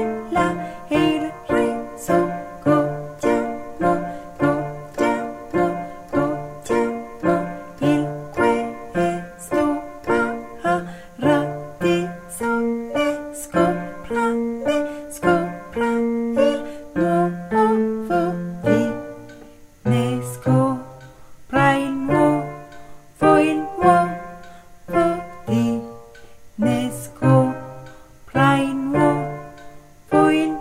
la e il re gottiamo, gottiamo, gottiamo il questo paradiso scopra il nuovo di ne scopra il nuovo di ne scopra il nuovo